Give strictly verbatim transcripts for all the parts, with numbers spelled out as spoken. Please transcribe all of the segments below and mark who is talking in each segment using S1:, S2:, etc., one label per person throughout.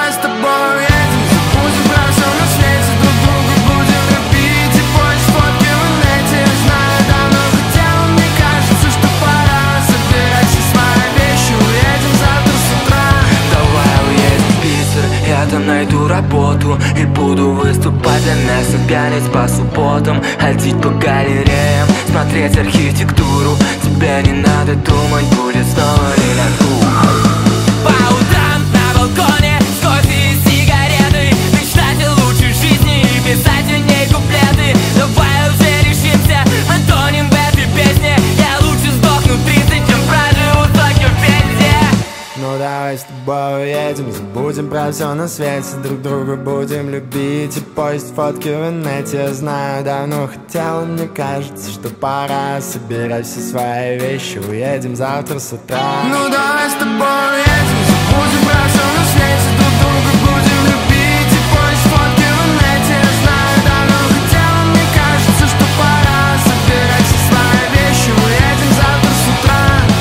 S1: давай с тобой уедем, забудем про все на свете, друг друга будем любить и поиск фотки в инете. Я знаю, давно хотел, мне кажется, что пора. Собирайся свои вещи, уедем завтра с утра.
S2: Давай уедем в Питер, я там найду работу и буду выступать для местных пьяниц по субботам, ходить по галереям, смотреть архитектуру. Тебе не надо думать, будет снова лиляту. По утрам на балконе с кофе и сигаретой мечтать о лучшей жизни и писать о ней куплеты. Давай уже решимся, мы тонем в этой песне. Я лучше сдохну тридцать, чем проживу сотню в пензе.
S1: Ну давай с тобой уедем, забудем про все на свете, друг друга будем любить и поиск фотки в инете. Я знаю, давно хотел, мне кажется, что пора. Собирай все свои вещи, уедем завтра с утра. Ну давай с тобой уедем, забудем про все на свете, друг друга будем любить и поиск фотки в инете. Я знаю, давно хотел, мне кажется, что пора. Собирай все свои вещи, уедем завтра с утра.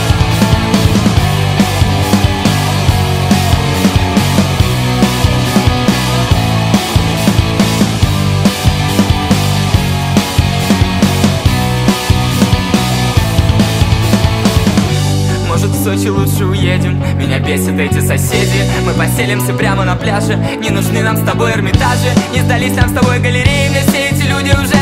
S2: Может, в Сочи лучше уедем? Меня бесят эти соседи. Мы поселимся прямо на пляже. Не нужны нам с тобой Эрмитажи, не сдались нам с тобой галереи. Мне все эти люди уже